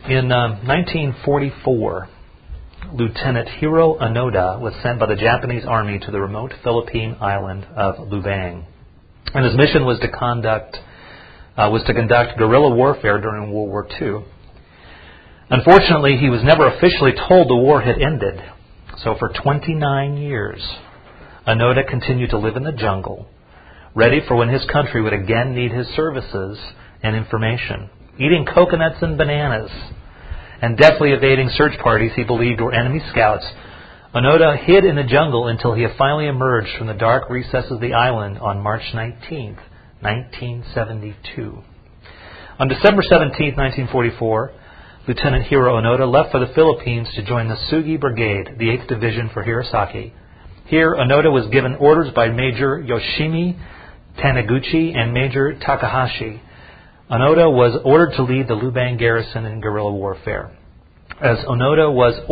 In 1944, Lieutenant Hiro Onoda was sent by the Japanese Army to the remote Philippine island of Lubang, and his mission was to conduct guerrilla warfare during World War II. Unfortunately, he was never officially told the war had ended, so for 29 years, Onoda continued to live in the jungle, ready for when his country would again need his services and information, eating coconuts and bananas, and deftly evading search parties he believed were enemy scouts. Onoda hid in the jungle until he finally emerged from the dark recesses of the island on March 19th, 1972. On December 17th, 1944, Lieutenant Hiro Onoda left for the Philippines to join the Sugi Brigade, the 8th Division for Hirosaki. Here, Onoda was given orders by Major Yoshimi Taniguchi and Major Takahashi. Onoda was ordered to lead the Lubang garrison in guerrilla warfare. As Onoda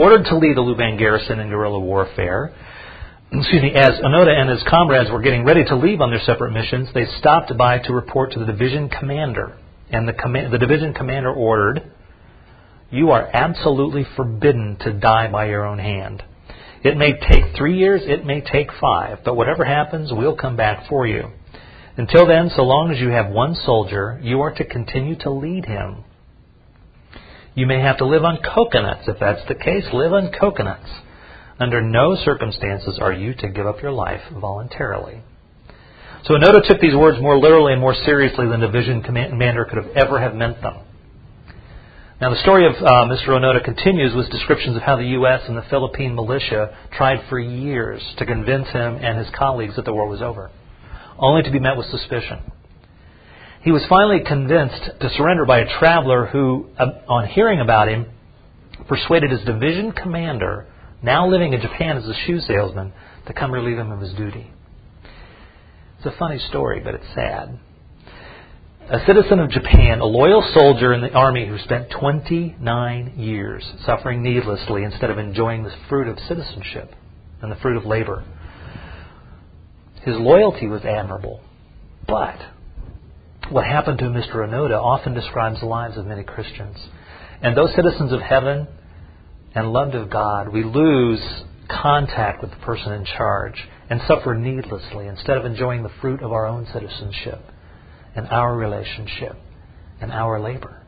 and his comrades were getting ready to leave on their separate missions, they stopped by to report to the division commander. And the division commander ordered, "You are absolutely forbidden to die by your own hand. It may take 3 years, it may take 5, but whatever happens, we'll come back for you. Until then, so long as you have one soldier, you are to continue to lead him. You may have to live on coconuts. If that's the case, live on coconuts. Under no circumstances are you to give up your life voluntarily." So Onoda took these words more literally and more seriously than the division commander could have meant them. Now, the story of Mr. Onoda continues with descriptions of how the U.S. and the Philippine militia tried for years to convince him and his colleagues that the war was over, only to be met with suspicion. He was finally convinced to surrender by a traveler who, on hearing about him, persuaded his division commander, now living in Japan as a shoe salesman, to come relieve him of his duty. It's a funny story, but it's sad. A citizen of Japan, a loyal soldier in the army who spent 29 years suffering needlessly instead of enjoying the fruit of citizenship and the fruit of labor. His loyalty was admirable, but what happened to Mr. Onoda often describes the lives of many Christians. And those citizens of heaven and loved of God, we lose contact with the person in charge and suffer needlessly instead of enjoying the fruit of our own citizenship and our relationship and our labor.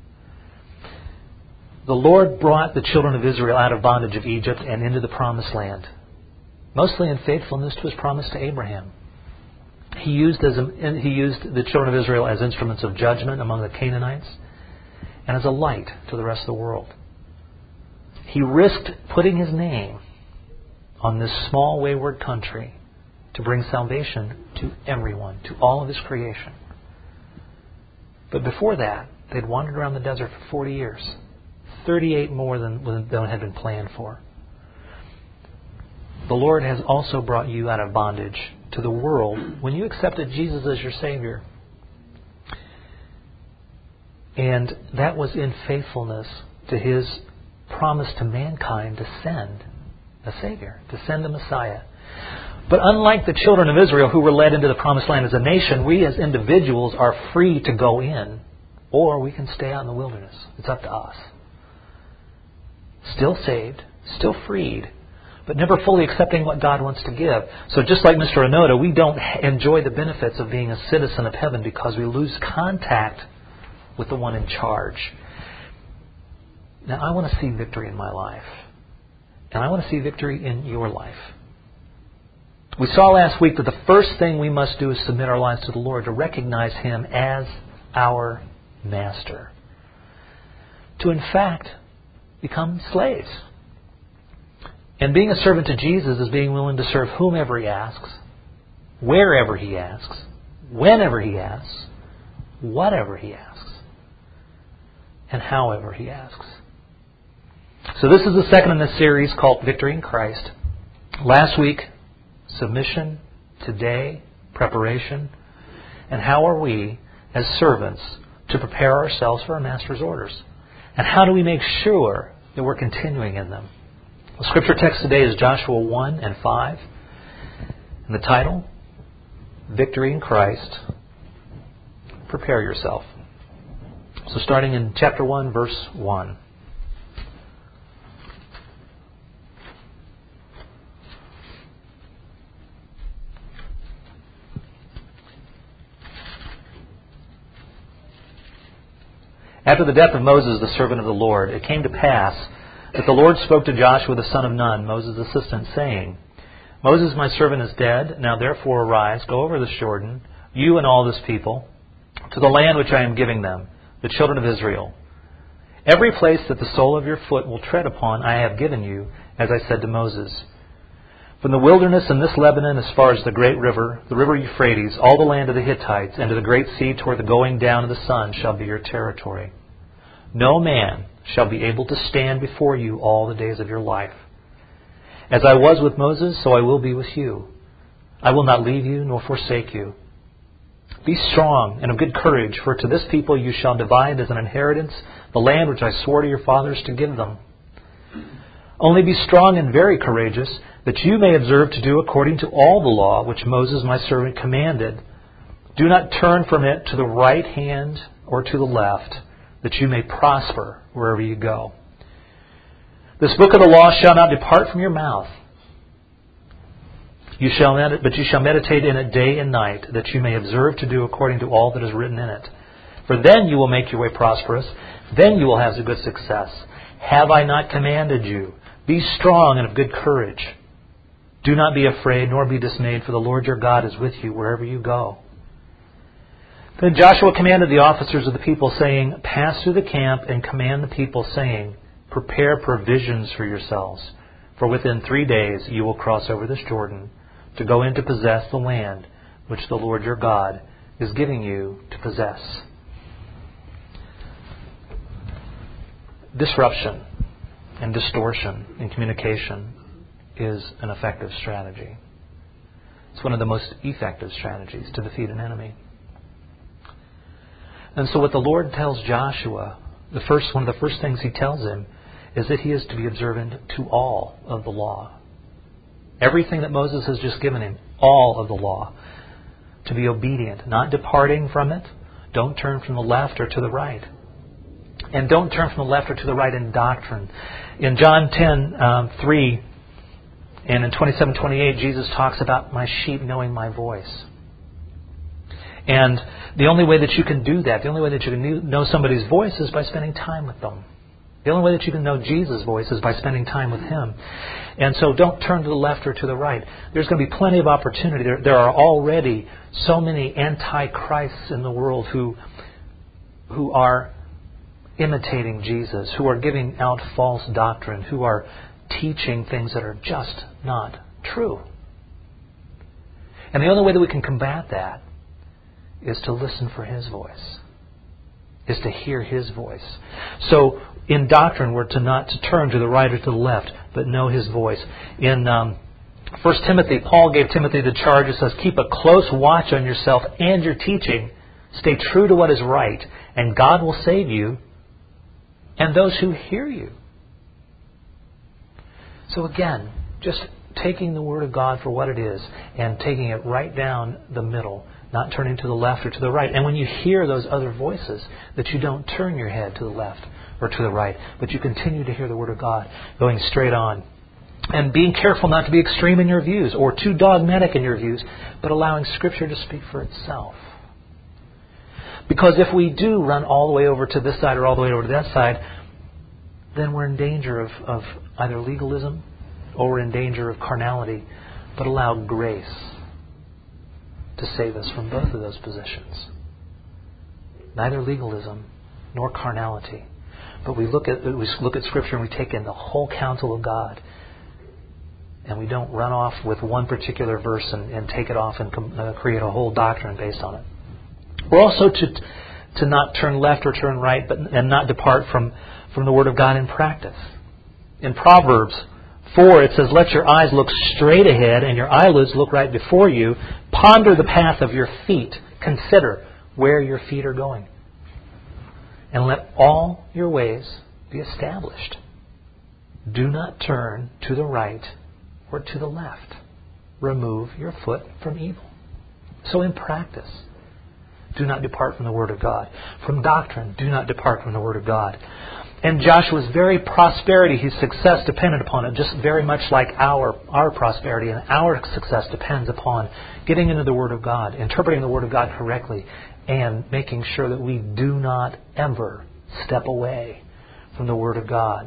The Lord brought the children of Israel out of bondage of Egypt and into the promised land, mostly in faithfulness to His promise to Abraham. He used the children of Israel as instruments of judgment among the Canaanites and as a light to the rest of the world. He risked putting His name on this small wayward country to bring salvation to everyone, to all of His creation. But before that, they'd wandered around the desert for 40 years, 38 more than had been planned for. The Lord has also brought you out of bondage to the world when you accepted Jesus as your Savior. And that was in faithfulness to His promise to mankind to send a Savior, to send a Messiah. But unlike the children of Israel who were led into the promised land as a nation, we as individuals are free to go in, or we can stay out in the wilderness. It's up to us. Still saved, still freed, but never fully accepting what God wants to give. So just like Mr. Onoda, we don't enjoy the benefits of being a citizen of heaven because we lose contact with the one in charge. Now, I want to see victory in my life. And I want to see victory in your life. We saw last week that the first thing we must do is submit our lives to the Lord, to recognize Him as our Master. To, in fact, become slaves. And being a servant to Jesus is being willing to serve whomever He asks, wherever He asks, whenever He asks, whatever He asks, and however He asks. So this is the second in this series called Victory in Christ. Last week, submission. Today, preparation. And how are we, as servants, to prepare ourselves for our Master's orders? And how do we make sure that we're continuing in them? The scripture text today is Joshua 1 and 5. And the title, Victory in Christ. Prepare yourself. So starting in chapter 1, verse 1. After the death of Moses, the servant of the Lord, it came to pass that the Lord spoke to Joshua the son of Nun, Moses' assistant, saying, Moses, my servant, is dead. Now therefore arise, go over this Jordan, you and all this people, to the land which I am giving them, the children of Israel. Every place that the sole of your foot will tread upon I have given you, as I said to Moses. From the wilderness and this Lebanon as far as the great river, the river Euphrates, all the land of the Hittites, and to the great sea toward the going down of the sun shall be your territory. No man shall be able to stand before you all the days of your life. As I was with Moses, so I will be with you. I will not leave you nor forsake you. Be strong and of good courage, for to this people you shall divide as an inheritance the land which I swore to your fathers to give them. Only be strong and very courageous, that you may observe to do according to all the law which Moses my servant commanded. Do not turn from it to the right hand or to the left, that you may prosper wherever you go. This book of the law shall not depart from your mouth. But you shall meditate in it day and night, that you may observe to do according to all that is written in it. For then you will make your way prosperous. Then you will have good success. Have I not commanded you? Be strong and of good courage. Do not be afraid, nor be dismayed, for the Lord your God is with you wherever you go. Then Joshua commanded the officers of the people, saying, Pass through the camp and command the people, saying, Prepare provisions for yourselves, for within 3 days you will cross over this Jordan, to go in to possess the land which the Lord your God is giving you to possess. Disruption and distortion in communication is an effective strategy. It's one of the most effective strategies to defeat an enemy. And so what the Lord tells Joshua, one of the first things He tells him, is that he is to be observant to all of the law. Everything that Moses has just given him, all of the law. To be obedient, not departing from it. Don't turn from the left or to the right. And don't turn from the left or to the right in doctrine. In John 10:3 and in 27:28, Jesus talks about my sheep knowing my voice. And the only way that you can do that, the only way that you can know somebody's voice is by spending time with them. The only way that you can know Jesus' voice is by spending time with Him. And so don't turn to the left or to the right. There's going to be plenty of opportunity. There are already so many antichrists in the world who are imitating Jesus, who are giving out false doctrine, who are teaching things that are just not true. And the only way that we can combat that is to listen for His voice, is to hear His voice. So in doctrine, we're not to turn to the right or to the left, but know His voice. In 1 Timothy, Paul gave Timothy the charge. It says, keep a close watch on yourself and your teaching. Stay true to what is right, and God will save you and those who hear you. So again, just taking the Word of God for what it is and taking it right down the middle, not turning to the left or to the right. And when you hear those other voices, that you don't turn your head to the left or to the right, but you continue to hear the Word of God going straight on. And being careful not to be extreme in your views or too dogmatic in your views, but allowing Scripture to speak for itself. Because if we do run all the way over to this side or all the way over to that side, then we're in danger of either legalism or we're in danger of carnality. But allow grace to save us from both of those positions. Neither legalism nor carnality. But we look at Scripture and we take in the whole counsel of God. And we don't run off with one particular verse and take it off and create a whole doctrine based on it. We're also to not turn left or turn right, and not depart from the Word of God in practice. In Proverbs 4, it says, let your eyes look straight ahead and your eyelids look right before you. Ponder the path of your feet. Consider where your feet are going. And let all your ways be established. Do not turn to the right or to the left. Remove your foot from evil. So in practice, do not depart from the Word of God. From doctrine, do not depart from the Word of God. And Joshua's very prosperity, his success depended upon it, just very much like our prosperity and our success depends upon getting into the Word of God, interpreting the Word of God correctly, and making sure that we do not ever step away from the Word of God.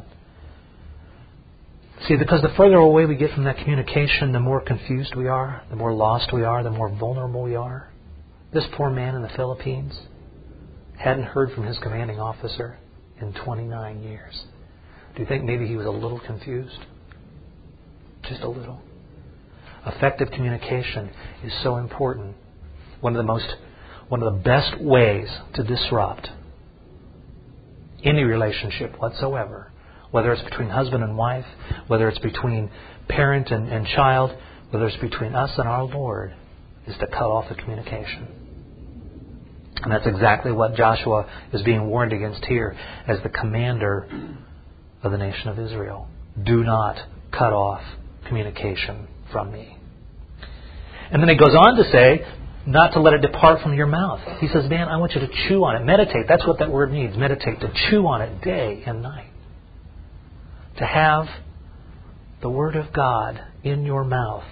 See, because the further away we get from that communication, the more confused we are, the more lost we are, the more vulnerable we are. This poor man in the Philippines hadn't heard from his commanding officer in 29 years. Do you think maybe he was a little confused? Just a little. Effective communication is so important. One of the best ways to disrupt any relationship whatsoever, whether it's between husband and wife, whether it's between parent and child, whether it's between us and our Lord, is to cut off the communication. And that's exactly what Joshua is being warned against here as the commander of the nation of Israel. Do not cut off communication from me. And then he goes on to say, not to let it depart from your mouth. He says, man, I want you to chew on it. Meditate. That's what that word means. Meditate. To chew on it day and night. To have the Word of God in your mouth.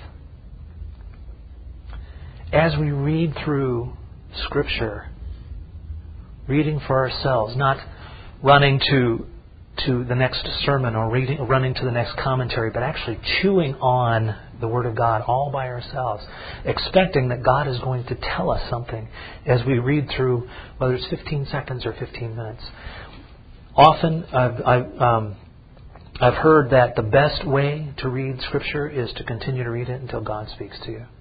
As we read through Scripture, reading for ourselves, not running to the next sermon or running to the next commentary, but actually chewing on the Word of God all by ourselves, expecting that God is going to tell us something as we read through, whether it's 15 seconds or 15 minutes. Often I've heard that the best way to read Scripture is to continue to read it until God speaks to you.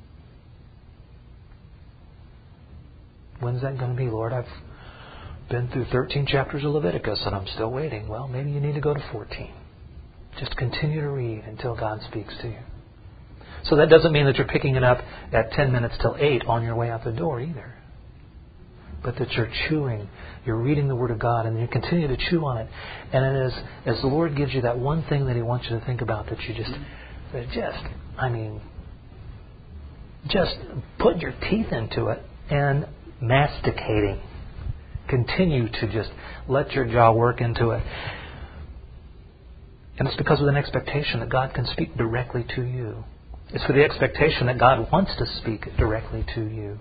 When's that going to be, Lord? I've been through 13 chapters of Leviticus and I'm still waiting. Well, maybe you need to go to 14. Just continue to read until God speaks to you. So that doesn't mean that you're picking it up at 10 minutes till 8 on your way out the door either. But that you're chewing, you're reading the Word of God, and you continue to chew on it. And then as the Lord gives you that one thing that He wants you to think about, that you just put your teeth into it and masticating. Continue to just let your jaw work into it. And it's because of an expectation that God can speak directly to you. It's for the expectation that God wants to speak directly to you.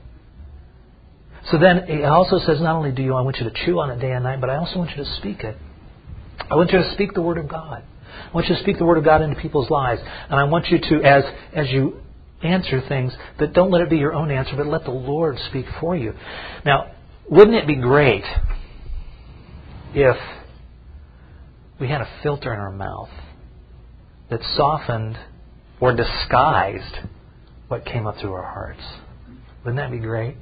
So then it also says, not only I want you to chew on it day and night, but I also want you to speak it. I want you to speak the Word of God. I want you to speak the Word of God into people's lives. And I want you to, as you answer things, that don't let it be your own answer, but let the Lord speak for you. Now, wouldn't it be great if we had a filter in our mouth that softened or disguised what came up through our hearts? Wouldn't that be great?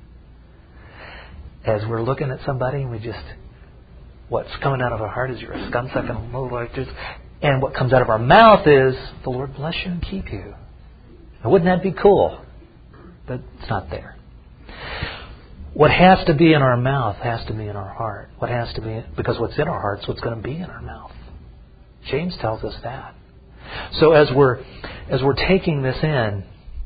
As we're looking at somebody, what's coming out of our heart is you're a scumsuck and a lowlife, and what comes out of our mouth is, the Lord bless you and keep you. Now, wouldn't that be cool? But it's not there. What has to be in our mouth has to be in our heart. What has to be, because what's in our heart is what's going to be in our mouth. James tells us that. So as we're taking this in,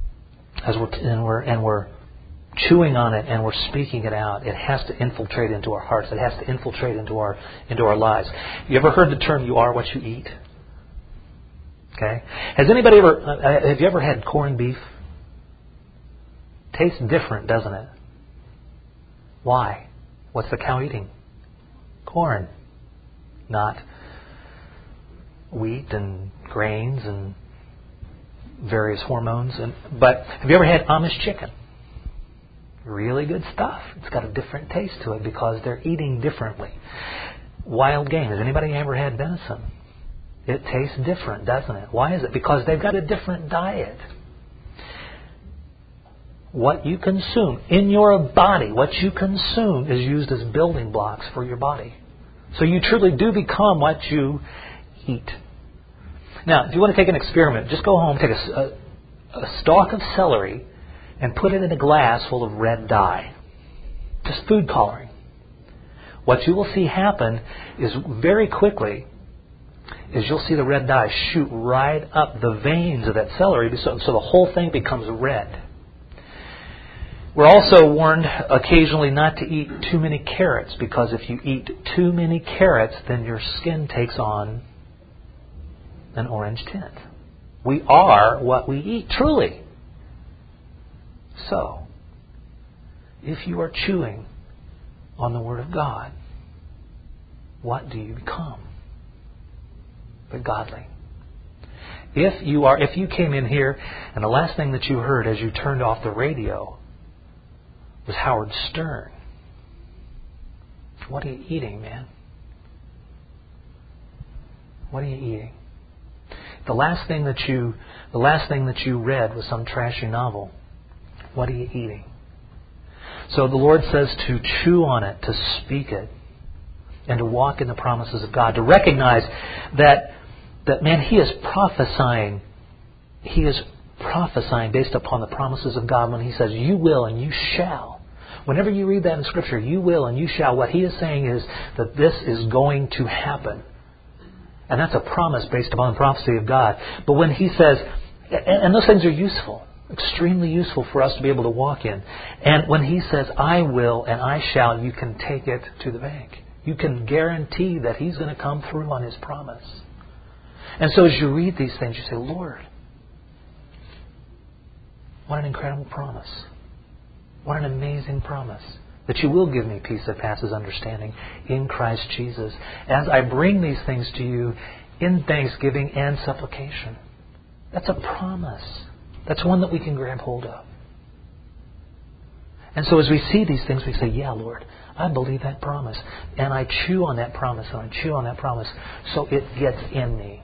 we're chewing on it and we're speaking it out, it has to infiltrate into our hearts. It has to infiltrate into our lives. You ever heard the term "you are what you eat"? Okay. Have you ever had corned beef? Tastes different, doesn't it? Why? What's the cow eating? Corn, not wheat and grains and various hormones. But have you ever had Amish chicken? Really good stuff. It's got a different taste to it because they're eating differently. Wild game. Has anybody ever had venison? It tastes different, doesn't it? Why is it? Because they've got a different diet. What you consume in your body, what you consume is used as building blocks for your body. So you truly do become what you eat. Now, if you want to take an experiment, just go home, take a stalk of celery and put it in a glass full of red dye. Just food coloring. What you will see happen is very quickly is you'll see the red dye shoot right up the veins of that celery so the whole thing becomes red. We're also warned occasionally not to eat too many carrots, because if you eat too many carrots, then your skin takes on an orange tint. We are what we eat, truly. So, if you are chewing on the Word of God, what do you become? But godly. If you came in here and the last thing that you heard as you turned off the radio was Howard Stern, what are you eating, man? What are you eating? The last thing that you read was some trashy novel. What are you eating? So the Lord says to chew on it, to speak it, and to walk in the promises of God, to recognize that man, He is prophesying. He is prophesying based upon the promises of God when He says, you will and you shall. Whenever you read that in Scripture, you will and you shall, what He is saying is that this is going to happen. And that's a promise based upon the prophecy of God. But when He says, and those things are useful, extremely useful for us to be able to walk in. And when He says, I will and I shall, you can take it to the bank. You can guarantee that He's going to come through on His promise. And so as you read these things, you say, Lord, what an incredible promise. What an amazing promise. That you will give me peace that passes understanding in Christ Jesus, as I bring these things to you in thanksgiving and supplication. That's a promise. That's one that we can grab hold of. And so as we see these things, we say, yeah, Lord, I believe that promise. And I chew on that promise, and I chew on that promise, so it gets in me.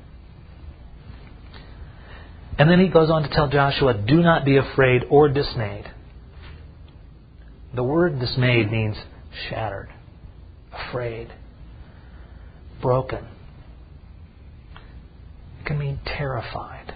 And then He goes on to tell Joshua, do not be afraid or dismayed. The word dismayed means shattered, afraid, broken. It can mean terrified.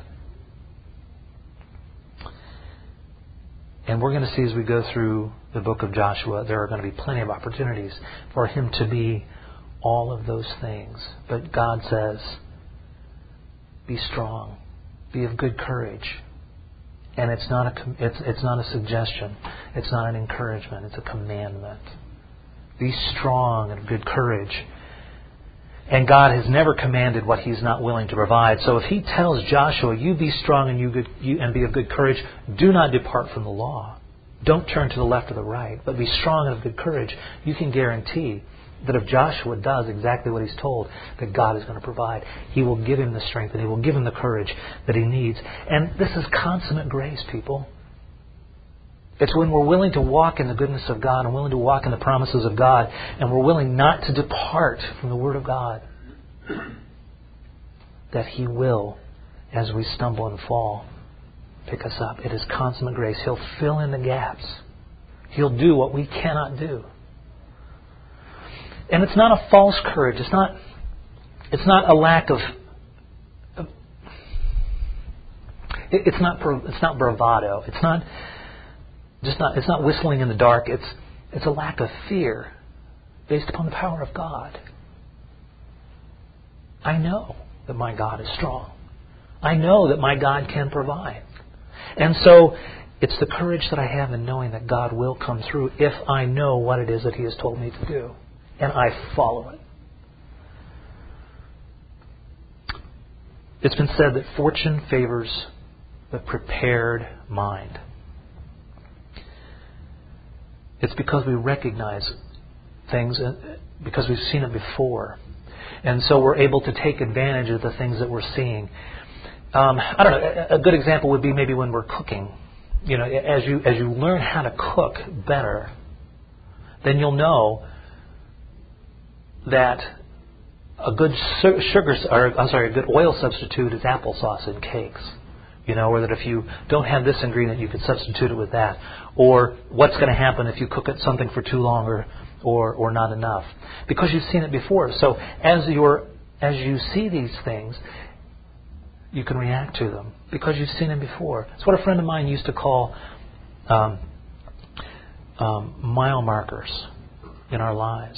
And we're going to see as we go through the book of Joshua, there are going to be plenty of opportunities for him to be all of those things. But God says, be strong, be of good courage. And it's not a suggestion. It's not an encouragement. It's a commandment. Be strong and of good courage. And God has never commanded what He's not willing to provide. So if He tells Joshua, you be strong and be of good courage, do not depart from the law. Don't turn to the left or the right, but be strong and of good courage. You can guarantee that if Joshua does exactly what he's told, that God is going to provide. He will give him the strength and He will give him the courage that he needs. And this is consummate grace, people. It's when we're willing to walk in the goodness of God and willing to walk in the promises of God, and we're willing not to depart from the Word of God, that He will, as we stumble and fall, pick us up. It is consummate grace. He'll fill in the gaps. He'll do what we cannot do. And it's not a false courage. It's not a lack of. It's not bravado. It's not whistling in the dark. It's a lack of fear based upon the power of God. I know that my God is strong. I know that my God can provide. And so it's the courage that I have in knowing that God will come through if I know what it is that He has told me to do. And I follow it. It's been said that fortune favors the prepared mind. It's because we recognize things, because we've seen it before. And so we're able to take advantage of the things that we're seeing. I don't know, a good example would be maybe when we're cooking. You know, as you learn how to cook better, then you'll know that a good a good oil substitute is applesauce in cakes. You know, or that if you don't have this ingredient, you could substitute it with that. Or what's going to happen if you cook something for too long or not enough. Because you've seen it before. So as you see these things, you can react to them because you've seen them before. It's what a friend of mine used to call mile markers in our lives.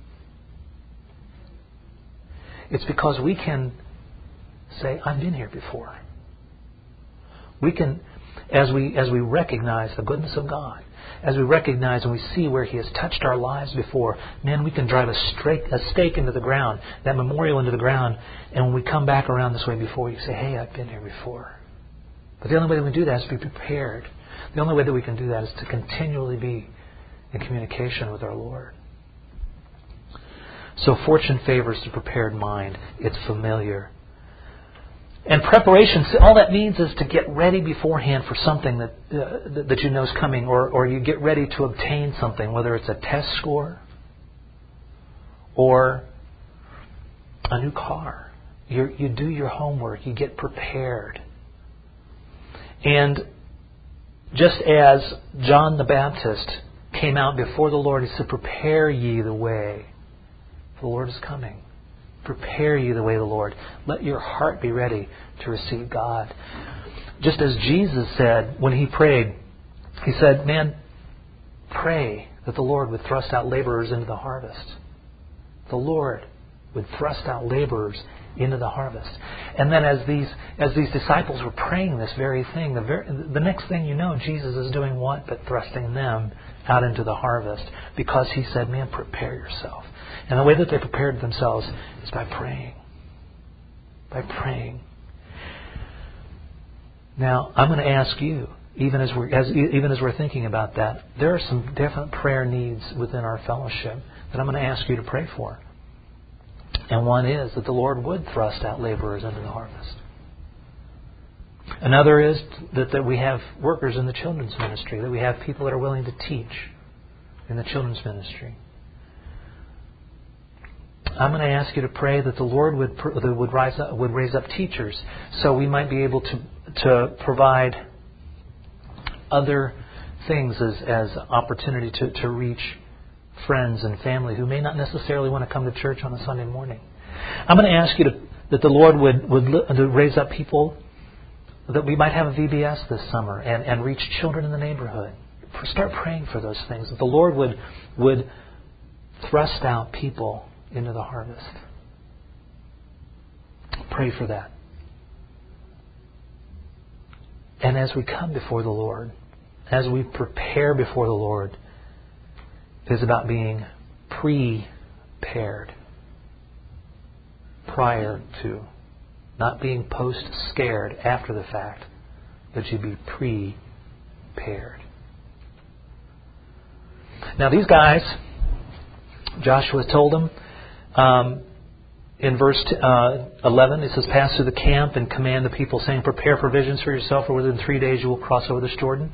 It's because we can say, I've been here before. We can, as we recognize the goodness of God, as we recognize and we see where He has touched our lives before, man, we can drive a stake into the ground, that memorial into the ground, and when we come back around this way before, you say, hey, I've been here before. But the only way that we do that is to be prepared. The only way that we can do that is to continually be in communication with our Lord. So fortune favors the prepared mind. It's familiar. And preparation, all that means is to get ready beforehand for something that you know is coming, or you get ready to obtain something, whether it's a test score or a new car. You do your homework. You get prepared. And just as John the Baptist came out before the Lord, he said, prepare ye the way. The Lord is coming. Prepare ye the way of the Lord. Let your heart be ready to receive God. Just as Jesus said when He prayed, He said, man, pray that the Lord would thrust out laborers into the harvest. The Lord would thrust out laborers into the harvest. And then as these disciples were praying this very thing, the next thing you know, Jesus is doing what? But thrusting them out into the harvest. Because He said, man, prepare yourself. And the way that they prepared themselves is by praying. By praying. Now, I'm going to ask you, even as we're thinking about that, there are some definite prayer needs within our fellowship that I'm going to ask you to pray for. And one is that the Lord would thrust out laborers into the harvest. Another is that we have workers in the children's ministry, that we have people that are willing to teach in the children's ministry. I'm going to ask you to pray that the Lord would raise up teachers, so we might be able to provide other things as opportunity to reach friends and family who may not necessarily want to come to church on a Sunday morning. I'm going to ask you that the Lord would raise up people, that we might have a VBS this summer and reach children in the neighborhood. Start praying for those things, that the Lord would thrust out people into the harvest. Pray for that. And as we come before the Lord, as we prepare before the Lord, it is about being prepared prior to, not being post-scared after the fact, but you be prepared. Now these guys, Joshua told them, in verse 11, it says, pass through the camp and command the people, saying, prepare provisions for yourself, for within 3 days you will cross over this Jordan.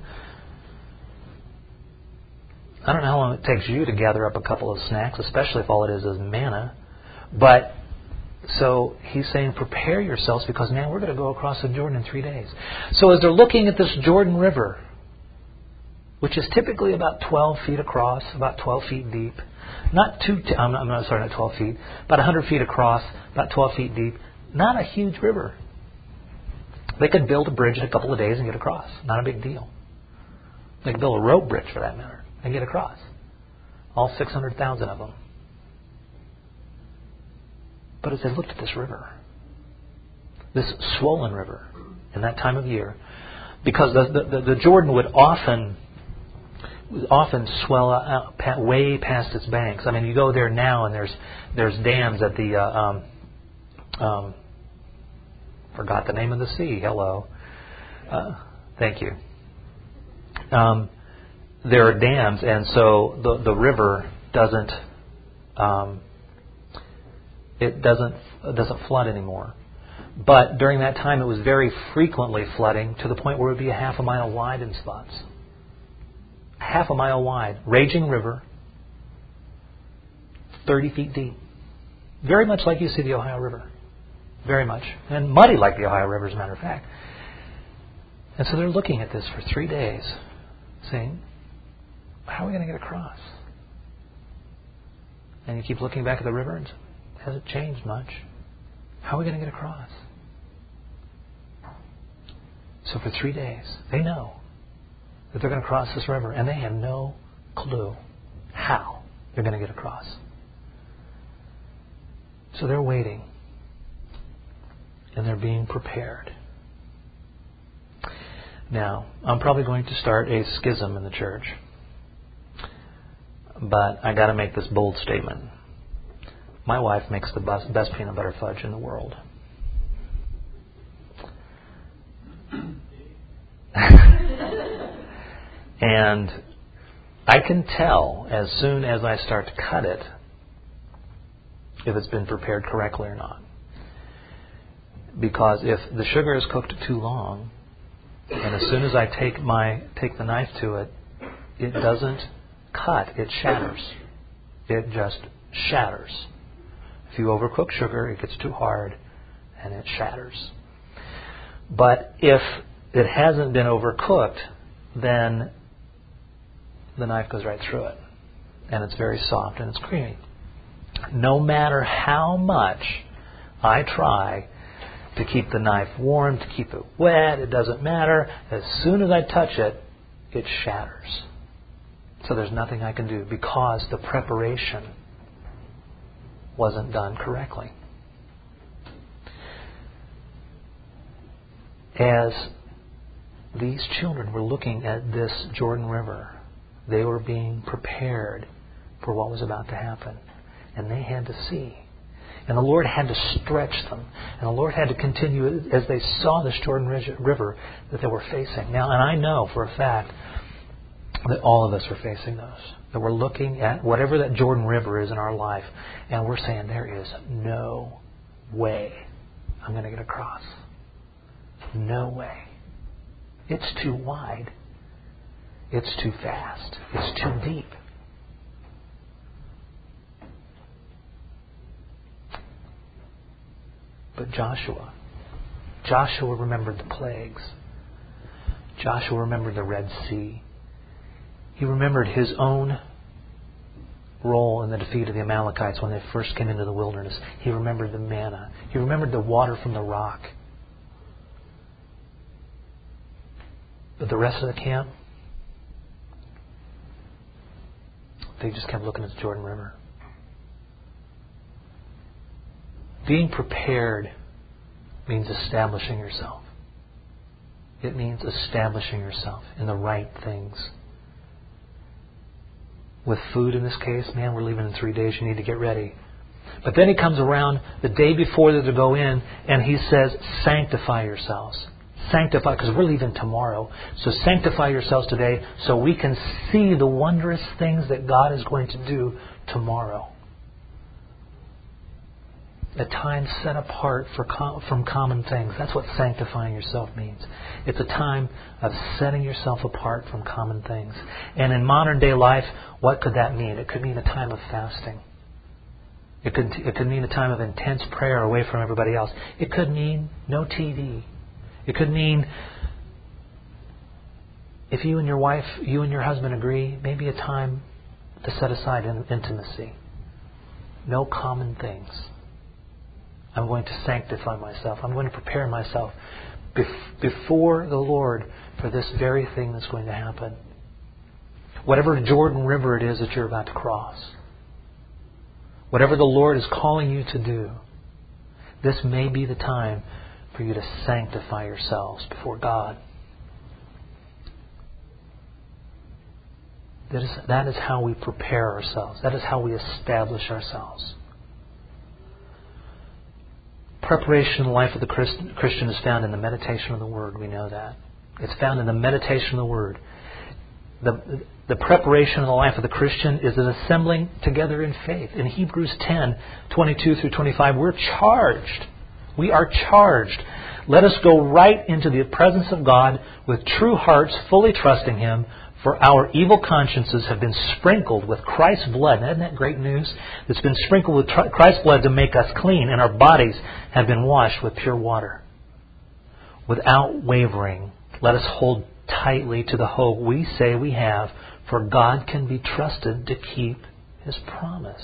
I don't know how long it takes you to gather up a couple of snacks, especially if all it is manna. But so he's saying, prepare yourselves, because, man, we're going to go across the Jordan in 3 days. So as they're looking at this Jordan River, which is typically about 12 feet across, about 12 feet deep, not 12 feet, about 100 feet across, about 12 feet deep, not a huge river. They could build a bridge in a couple of days and get across. Not a big deal. They could build a rope bridge, for that matter, and get across. All 600,000 of them. But as they looked at this river, this swollen river in that time of year, because the Jordan would often swell out way past its banks. I mean, you go there now and there's dams at the forgot the name of the sea. Hello, thank you. There are dams, and so the river doesn't flood anymore. But during that time, it was very frequently flooding, to the point where it would be a half a mile wide in spots. Half a mile wide, raging river, 30 feet deep. Very much like you see the Ohio River. Very much. And muddy like the Ohio River, as a matter of fact. And so they're looking at this for 3 days, saying, how are we going to get across? And you keep looking back at the river, and it hasn't changed much. How are we going to get across? So for 3 days, they know that they're going to cross this river, and they have no clue how they're going to get across. So they're waiting, and they're being prepared. Now, I'm probably going to start a schism in the church. But I got to make this bold statement. My wife makes the best peanut butter fudge in the world. And I can tell as soon as I start to cut it if it's been prepared correctly or not. Because if the sugar is cooked too long, and as soon as I take the knife to it, it doesn't cut, it shatters. It just shatters. If you overcook sugar, it gets too hard and it shatters. But if it hasn't been overcooked, then the knife goes right through it. And it's very soft and it's creamy. No matter how much I try to keep the knife warm, to keep it wet, it doesn't matter. As soon as I touch it, it shatters. So there's nothing I can do because the preparation wasn't done correctly. As these children were looking at this Jordan River, they were being prepared for what was about to happen. And they had to see. And the Lord had to stretch them. And the Lord had to continue as they saw this Jordan River that they were facing. Now, and I know for a fact that all of us are facing those. That we're looking at whatever that Jordan River is in our life, and we're saying, there is no way I'm going to get across. No way. It's too wide. It's too fast. It's too deep. But Joshua remembered the plagues. Joshua remembered the Red Sea. He remembered his own role in the defeat of the Amalekites when they first came into the wilderness. He remembered the manna. He remembered the water from the rock. But the rest of the camp, they just kept looking at the Jordan River. Being prepared means establishing yourself. It means establishing yourself in the right things. With food in this case, man, we're leaving in 3 days. You need to get ready. But then he comes around the day before they're to go in, and he says, sanctify yourselves. Sanctify, because we're leaving tomorrow. So sanctify yourselves today so we can see the wondrous things that God is going to do tomorrow. A time set apart from common things. That's what sanctifying yourself means. It's a time of setting yourself apart from common things. And in modern day life, what could that mean? It could mean a time of fasting. It could mean a time of intense prayer away from everybody else. It could mean no TV. It could mean, if you and your wife, you and your husband agree, maybe a time to set aside intimacy. No common things. I'm going to sanctify myself. I'm going to prepare myself before the Lord for this very thing that's going to happen. Whatever Jordan River it is that you're about to cross. Whatever the Lord is calling you to do. This may be the time for you to sanctify yourselves before God. That is how we prepare ourselves. That is how we establish ourselves. Preparation in the life of the Christian is found in the meditation of the Word. We know that. It's found in the meditation of the Word. The preparation in the life of the Christian is an assembling together in faith. In Hebrews 10:22 through 25, we're charged. We are charged. Let us go right into the presence of God with true hearts, fully trusting Him. For our evil consciences have been sprinkled with Christ's blood. Isn't that great news? It's been sprinkled with Christ's blood to make us clean, and our bodies have been washed with pure water. Without wavering, let us hold tightly to the hope we say we have, for God can be trusted to keep His promise.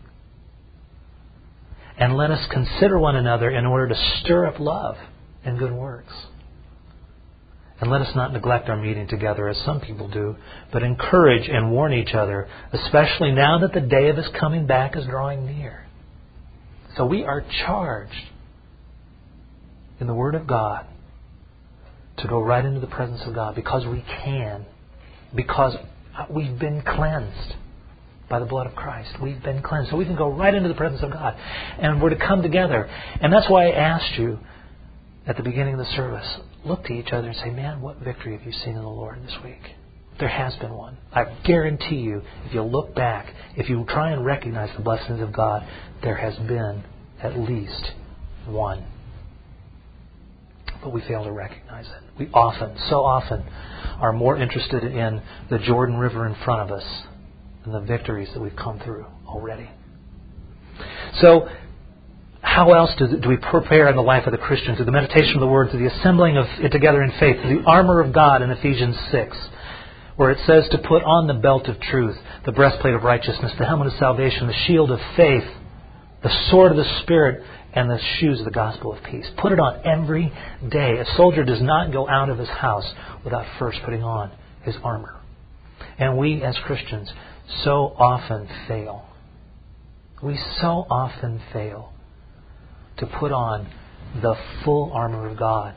And let us consider one another in order to stir up love and good works. And let us not neglect our meeting together as some people do, but encourage and warn each other, especially now that the day of His coming back is drawing near. So we are charged in the Word of God to go right into the presence of God because we can, because we've been cleansed. by the blood of Christ. We've been cleansed. So we can go right into the presence of God. And we're to come together. And that's why I asked you at the beginning of the service, look to each other and say, man, what victory have you seen in the Lord this week? There has been one. I guarantee you, if you look back, if you try and recognize the blessings of God, there has been at least one. But we fail to recognize it. We often, so often, are more interested in the Jordan River in front of us than the victories that we've come through already. So, how else do we prepare in the life of the Christian? Through the meditation of the Word, through the assembling of it together in faith, through the armor of God in Ephesians 6, where it says to put on the belt of truth, the breastplate of righteousness, the helmet of salvation, the shield of faith, the sword of the Spirit, and the shoes of the gospel of peace. Put it on every day. A soldier does not go out of his house without first putting on his armor. And we as Christians so often fail. We so often fail to put on the full armor of God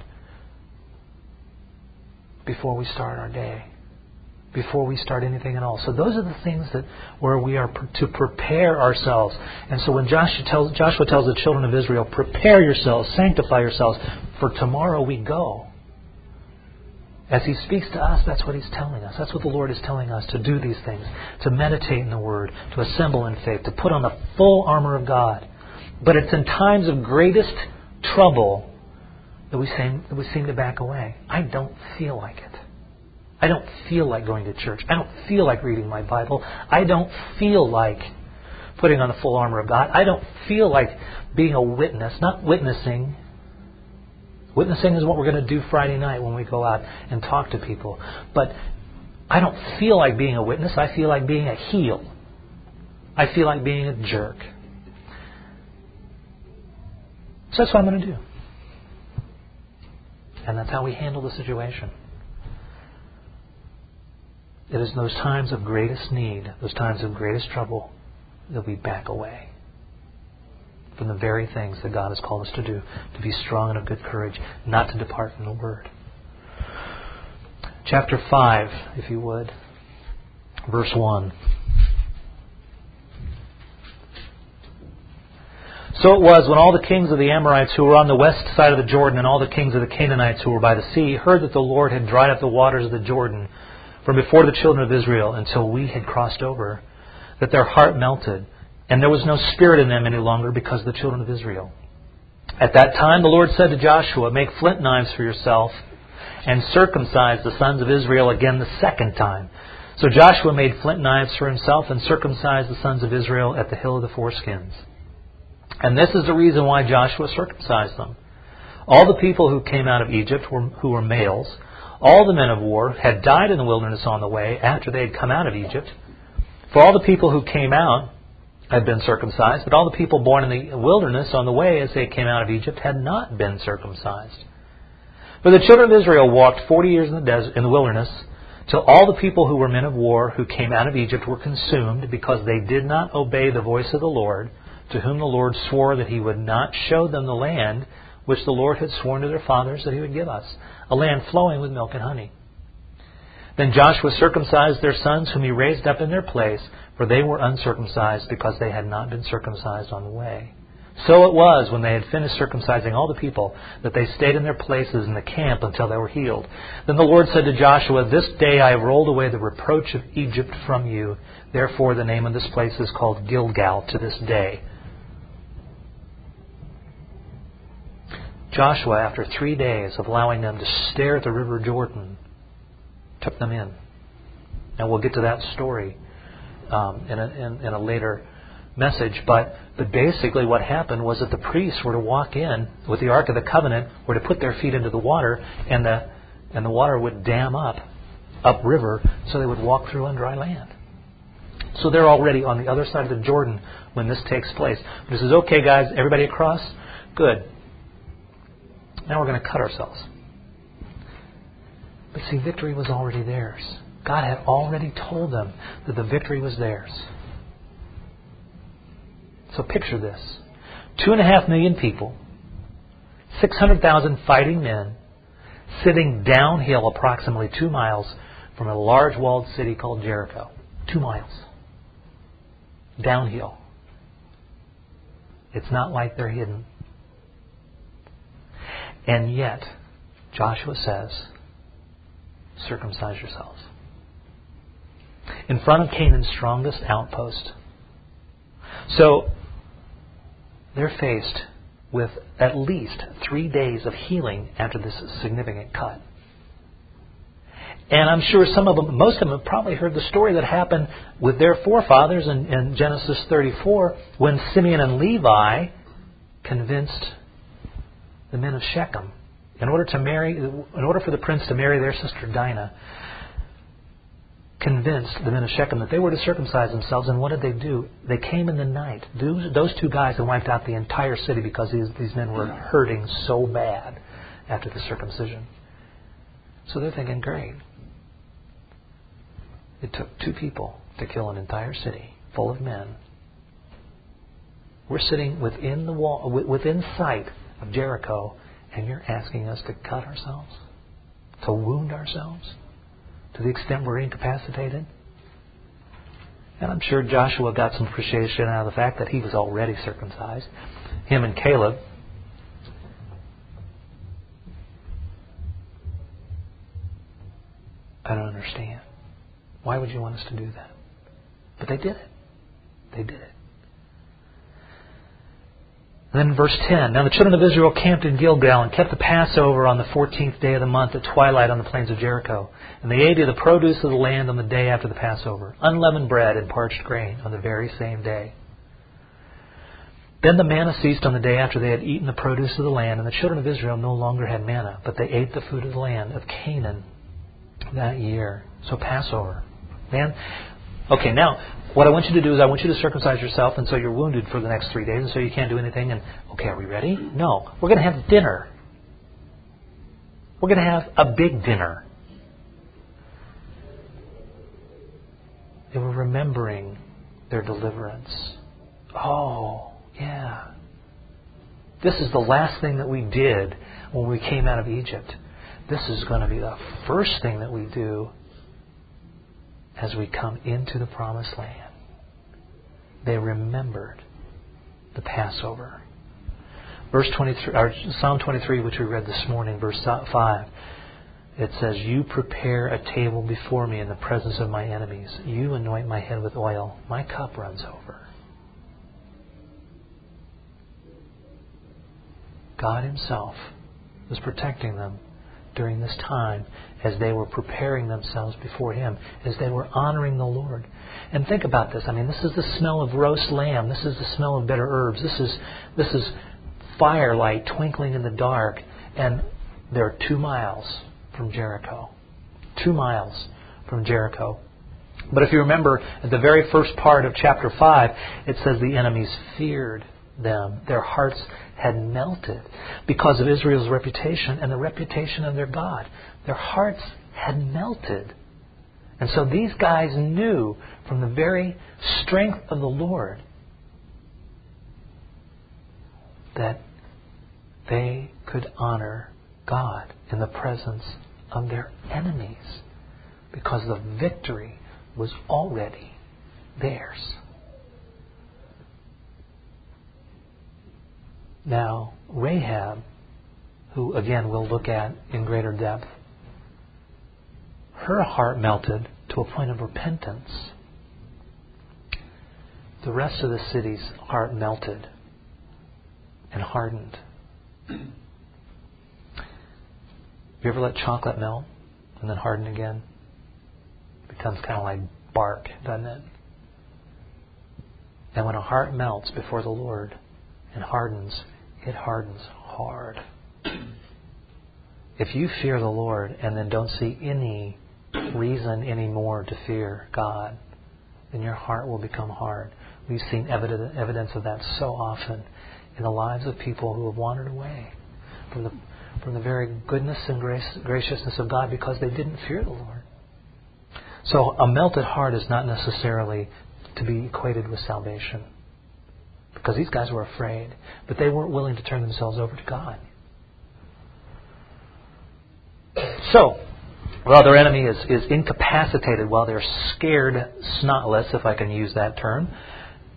before we start our day, before we start anything at all. So those are the things that where we are to prepare ourselves. And so when Joshua tells the children of Israel, prepare yourselves, sanctify yourselves, for tomorrow we go. As He speaks to us, that's what He's telling us. That's what the Lord is telling us, to do these things, to meditate in the Word, to assemble in faith, to put on the full armor of God. But it's in times of greatest trouble that we seem to back away. I don't feel like it. I don't feel like going to church. I don't feel like reading my Bible. I don't feel like putting on the full armor of God. I don't feel like being a witness, not witnessing. Witnessing is what we're going to do Friday night when we go out and talk to people. But I don't feel like being a witness. I feel like being a heel. I feel like being a jerk. So that's what I'm going to do. And that's how we handle the situation. It is those times of greatest need, those times of greatest trouble, that we back away from the very things that God has called us to do, to be strong and of good courage, not to depart from the Word. Chapter 5, if you would, verse 1. So it was, when all the kings of the Amorites who were on the west side of the Jordan and all the kings of the Canaanites who were by the sea heard that the Lord had dried up the waters of the Jordan from before the children of Israel until we had crossed over, that their heart melted, and there was no spirit in them any longer because of the children of Israel. At that time the Lord said to Joshua, make flint knives for yourself, and circumcise the sons of Israel again the second time. So Joshua made flint knives for himself and circumcised the sons of Israel at the hill of the foreskins. And this is the reason why Joshua circumcised them. All the people who came out of Egypt who were males, all the men of war, had died in the wilderness on the way after they had come out of Egypt. For all the people who came out had been circumcised, but all the people born in the wilderness on the way as they came out of Egypt had not been circumcised. For the children of Israel walked 40 years in the wilderness, till all the people who were men of war who came out of Egypt were consumed, because they did not obey the voice of the Lord, to whom the Lord swore that He would not show them the land which the Lord had sworn to their fathers that He would give us, a land flowing with milk and honey. Then Joshua circumcised their sons, whom he raised up in their place, for they were uncircumcised, because they had not been circumcised on the way. So it was, when they had finished circumcising all the people, that they stayed in their places in the camp until they were healed. Then the Lord said to Joshua, this day I have rolled away the reproach of Egypt from you. Therefore the name of this place is called Gilgal to this day. Joshua, after 3 days of allowing them to stare at the river Jordan, took them in. And we'll get to that story in a later message. But basically what happened was that the priests were to walk in with the Ark of the Covenant, were to put their feet into the water, and the water would dam up upriver, so they would walk through on dry land. So they're already on the other side of the Jordan when this takes place. But he says, okay guys, everybody across? Good. Now we're going to cut ourselves. But see, victory was already theirs. God had already told them that the victory was theirs. So picture this. 2.5 million people, 600,000 fighting men, sitting downhill approximately 2 miles from a large walled city called Jericho. 2 miles. downhill. It's not like they're hidden. And yet, Joshua says, circumcise yourselves. In front of Canaan's strongest outpost. So, they're faced with at least 3 days of healing after this significant cut. And I'm sure most of them have probably heard the story that happened with their forefathers in Genesis 34 when Simeon and Levi convinced the men of Shechem in order for the prince to marry their sister Dinah, convinced the men of Shechem that they were to circumcise themselves. And what did they do? They came in the night. Those two guys had wiped out the entire city because these men were hurting so bad after the circumcision. So they're thinking, great. It took 2 people to kill an entire city full of men. We're sitting within the wall, within sight of Jericho, and you're asking us to cut ourselves, to wound ourselves, to the extent we're incapacitated. And I'm sure Joshua got some appreciation out of the fact that he was already circumcised. Him and Caleb. I don't understand. Why would you want us to do that? But they did it. They did it. And then in verse 10, now the children of Israel camped in Gilgal and kept the Passover on the 14th day of the month at twilight on the plains of Jericho. And they ate of the produce of the land on the day after the Passover, unleavened bread and parched grain on the very same day. Then the manna ceased on the day after they had eaten the produce of the land, and the children of Israel no longer had manna, but they ate the food of the land of Canaan that year. So Passover. Man, okay, now what I want you to do is I want you to circumcise yourself, and so you're wounded for the next 3 days, and so you can't do anything. And okay, are we ready? No, we're going to have dinner. We're going to have a big dinner. They were remembering their deliverance. Oh, yeah. This is the last thing that we did when we came out of Egypt. This is going to be the first thing that we do as we come into the Promised Land. They remembered the Passover. Verse 23, or Psalm 23, which we read this morning, verse 5, it says, "You prepare a table before me in the presence of my enemies. You anoint my head with oil. My cup runs over." God Himself was protecting them during this time as they were preparing themselves before Him, as they were honoring the Lord. And think about this. I mean, this is the smell of roast lamb. This is the smell of bitter herbs. This is firelight twinkling in the dark. And they're 2 miles from Jericho. 2 miles from Jericho. But if you remember, at the very first part of chapter 5, it says the enemies feared them. Their hearts had melted because of Israel's reputation and the reputation of their God. Their hearts had melted. And so these guys knew from the very strength of the Lord that they could honor God in the presence of their enemies because the victory was already theirs. Now, Rahab, who again we'll look at in greater depth, her heart melted to a point of repentance. The rest of the city's heart melted and hardened. You ever let chocolate melt and then harden again? It becomes kind of like bark, doesn't it? And when a heart melts before the Lord and hardens, it hardens hard. If you fear the Lord and then don't see any reason anymore to fear God, then your heart will become hard. We've seen evidence of that so often in the lives of people who have wandered away from the very goodness and graciousness of God because they didn't fear the Lord. So a melted heart is not necessarily to be equated with salvation. Because these guys were afraid. But they weren't willing to turn themselves over to God. So, while their enemy is incapacitated, while they're scared snotless, if I can use that term,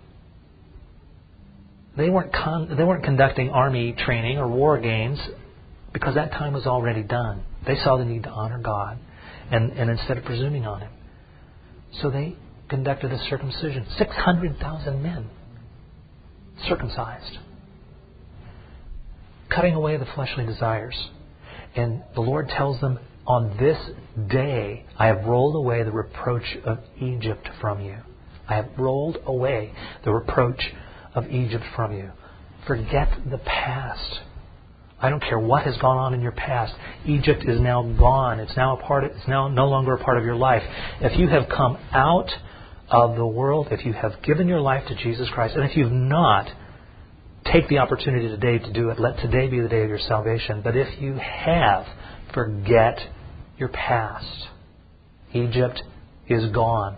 They weren't conducting army training or war games because that time was already done. They saw the need to honor God and instead of presuming on Him. So they conducted a circumcision. 600,000 men circumcised. Cutting away the fleshly desires. And the Lord tells them, on this day I have rolled away the reproach of Egypt from you. I have rolled away the reproach of Egypt from you. Forget the past. I don't care what has gone on in your past. Egypt is now gone. It's now no longer a part of your life. If you have come out of the world, if you have given your life to Jesus Christ, and if you've not, take the opportunity today to do it. Let today be the day of your salvation. But if you have, forget your past. Egypt is gone.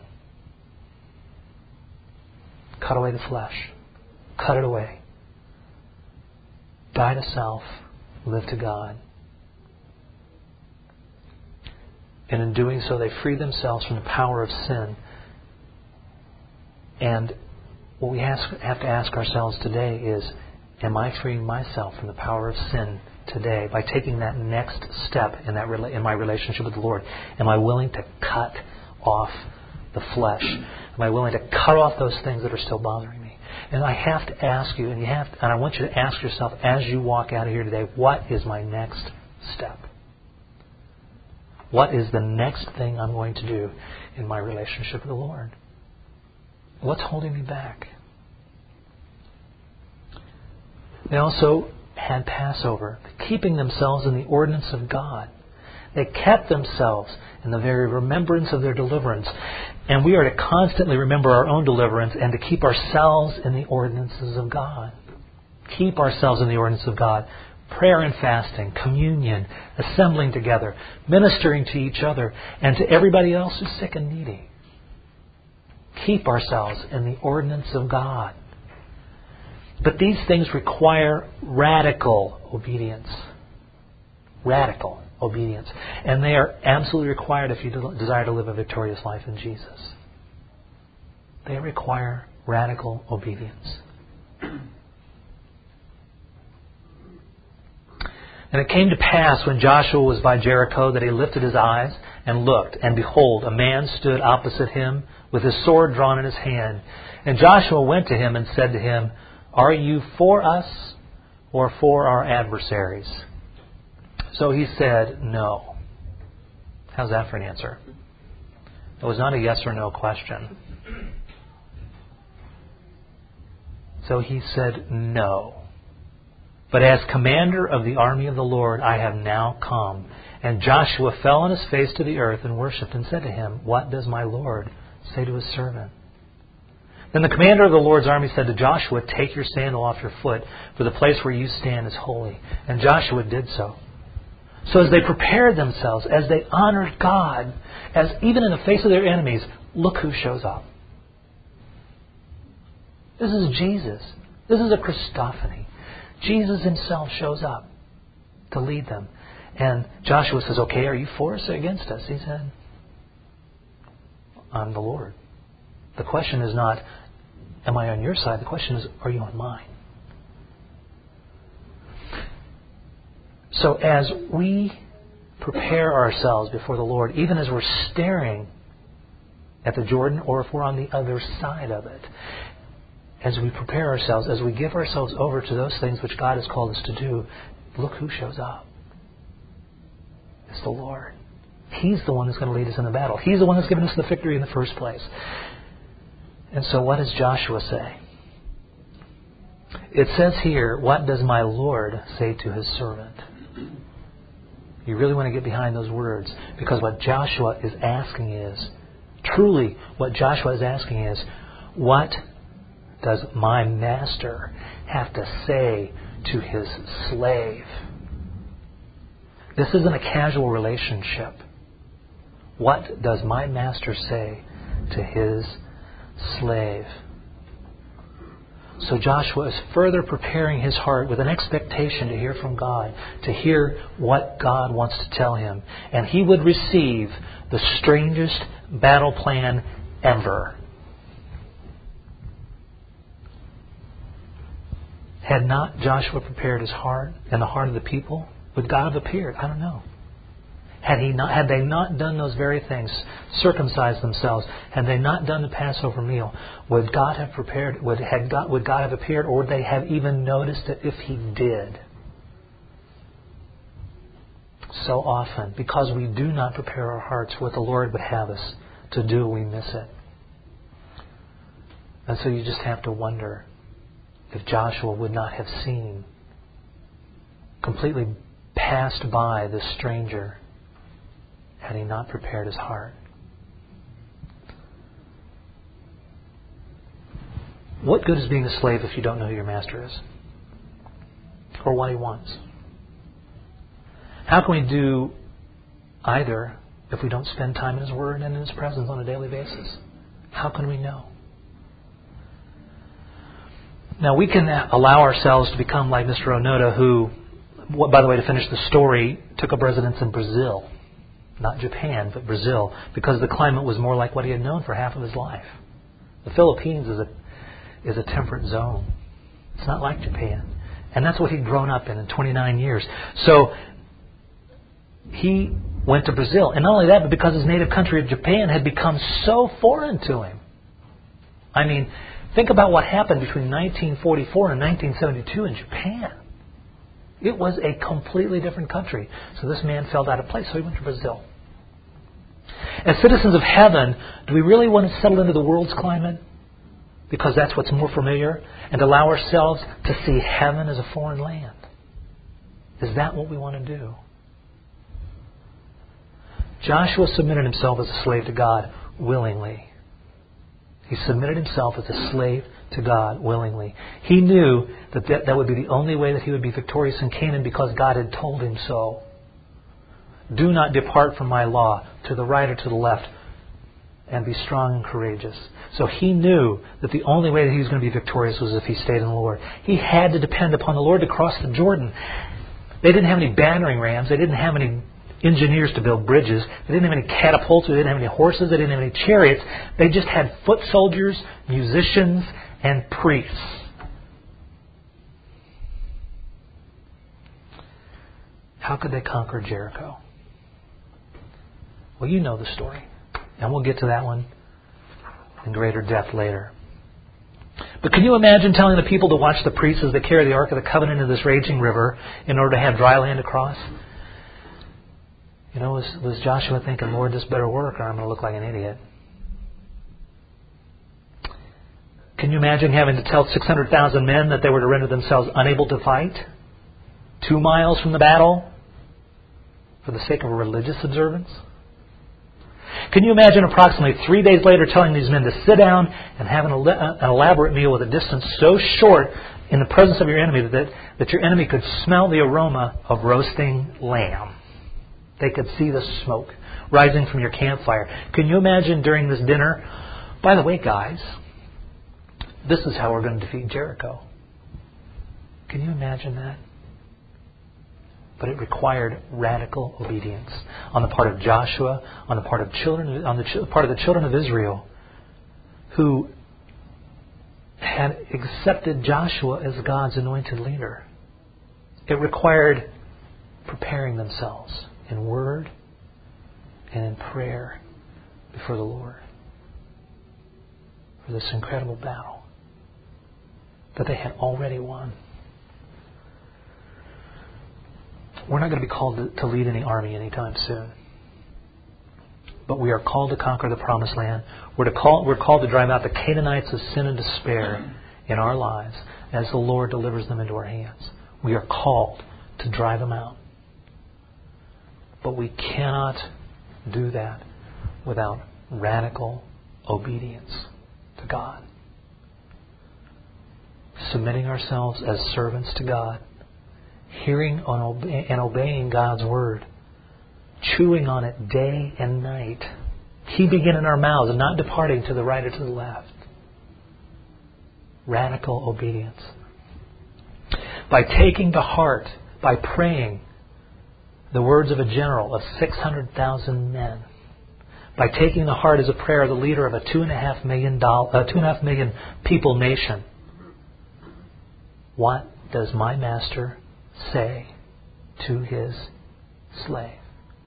Cut away the flesh. Cut it away. Die to self. Live to God. And in doing so, they free themselves from the power of sin. And what we have to ask ourselves today is, am I freeing myself from the power of sin today by taking that next step in my relationship with the Lord? Am I willing to cut off the flesh? Am I willing to cut off those things that are still bothering me? And I have to ask you, and I want you to ask yourself as you walk out of here today, what is my next step? What is the next thing I'm going to do in my relationship with the Lord? What's holding me back? They also had Passover, keeping themselves in the ordinance of God. They kept themselves in the very remembrance of their deliverance. And we are to constantly remember our own deliverance and to keep ourselves in the ordinances of God. Keep ourselves in the ordinance of God. Prayer and fasting, communion, assembling together, ministering to each other and to everybody else who's sick and needy. Keep ourselves in the ordinance of God. But these things require radical obedience. Radical obedience. And they are absolutely required if you desire to live a victorious life in Jesus. They require radical obedience. And it came to pass when Joshua was by Jericho that he lifted his eyes and looked, and behold, a man stood opposite him with his sword drawn in his hand. And Joshua went to him and said to him, "Are you for us or for our adversaries?" So he said, "No." How's that for an answer? It was not a yes or no question. So he said, "No. But as commander of the army of the Lord, I have now come." And Joshua fell on his face to the earth and worshipped and said to him, "What does my Lord say to his servant?" Then the commander of the Lord's army said to Joshua, "Take your sandal off your foot, for the place where you stand is holy." And Joshua did so. So as they prepared themselves, as they honored God, as even in the face of their enemies, look who shows up. This is Jesus. This is a Christophany. Jesus himself shows up to lead them. And Joshua says, "Okay, are you for us or against us?" He said, "I'm the Lord." The question is not, am I on your side? The question is, are you on mine? So as we prepare ourselves before the Lord, even as we're staring at the Jordan, or if we're on the other side of it, as we prepare ourselves, as we give ourselves over to those things which God has called us to do, look who shows up. It's the Lord. He's the one that's going to lead us in the battle. He's the one that's given us the victory in the first place. And so what does Joshua say? It says here, "What does my Lord say to his servant?" You really want to get behind those words, because what Joshua is asking is, truly what Joshua is asking is, what does my master have to say to his slave? This isn't a casual relationship. What does my master say to his slave? So Joshua is further preparing his heart with an expectation to hear from God, to hear what God wants to tell him. And he would receive the strangest battle plan ever. Had not Joshua prepared his heart and the heart of the people, would God have appeared? I don't know. Had they not done those very things, circumcised themselves, had they not done the Passover meal, would God have prepared? Would God have appeared, or would they have even noticed it if He did? So often, because we do not prepare our hearts for what the Lord would have us to do, we miss it. And so you just have to wonder if Joshua would not have seen, completely passed by this stranger, had he not prepared his heart. What good is being a slave if you don't know who your master is? Or what he wants? How can we do either if we don't spend time in His Word and in His presence on a daily basis? How can we know? Now we can allow ourselves to become like Mr. Onoda, who, by the way, to finish the story, took up residence in Brazil. Not Japan, but Brazil, because the climate was more like what he had known for half of his life. The Philippines is a temperate zone. It's not like Japan. And that's what he'd grown up in 29 years. So he went to Brazil. And not only that, but because his native country of Japan had become so foreign to him. I mean, think about what happened between 1944 and 1972 in Japan. It was a completely different country. So this man felt out of place, so he went to Brazil. As citizens of heaven, do we really want to settle into the world's climate? Because that's what's more familiar? And allow ourselves to see heaven as a foreign land? Is that what we want to do? Joshua submitted himself as a slave to God willingly. He submitted himself as a slave to God willingly. He knew that would be the only way that he would be victorious in Canaan, because God had told him so. Do not depart from my law to the right or to the left, and be strong and courageous. So he knew that the only way that he was going to be victorious was if he stayed in the Lord. He had to depend upon the Lord to cross the Jordan. They didn't have any battering rams. They didn't have any engineers to build bridges. They didn't have any catapults. They didn't have any horses. They didn't have any chariots. They just had foot soldiers, musicians, and priests. How could they conquer Jericho? Well, you know the story. And we'll get to that one in greater depth later. But can you imagine telling the people to watch the priests as they carry the Ark of the Covenant into this raging river in order to have dry land to cross? You know, was Joshua thinking, Lord, this better work or I'm going to look like an idiot? Can you imagine having to tell 600,000 men that they were to render themselves unable to fight 2 miles from the battle for the sake of a religious observance? Can you imagine approximately 3 days later telling these men to sit down and have an elaborate meal with a distance so short in the presence of your enemy that your enemy could smell the aroma of roasting lamb? They could see the smoke rising from your campfire. Can you imagine during this dinner, by the way, guys, this is how we're going to defeat Jericho? Can you imagine that? But it required radical obedience on the part of Joshua, on the part of part of the children of Israel, who had accepted Joshua as God's anointed leader. It required preparing themselves in word and in prayer before the Lord for this incredible battle that they had already won. We're not going to be called to lead any army anytime soon. But we are called to conquer the Promised Land. We're called to drive out the Canaanites of sin and despair in our lives as the Lord delivers them into our hands. We are called to drive them out. But we cannot do that without radical obedience to God. Submitting ourselves as servants to God. Hearing and obeying God's Word. Chewing on it day and night. Keeping it in our mouths and not departing to the right or to the left. Radical obedience. By taking to heart, by praying the words of a general of 600,000 men. By taking to heart as a prayer the leader of a 2.5 million people nation. What does my master say to his slave?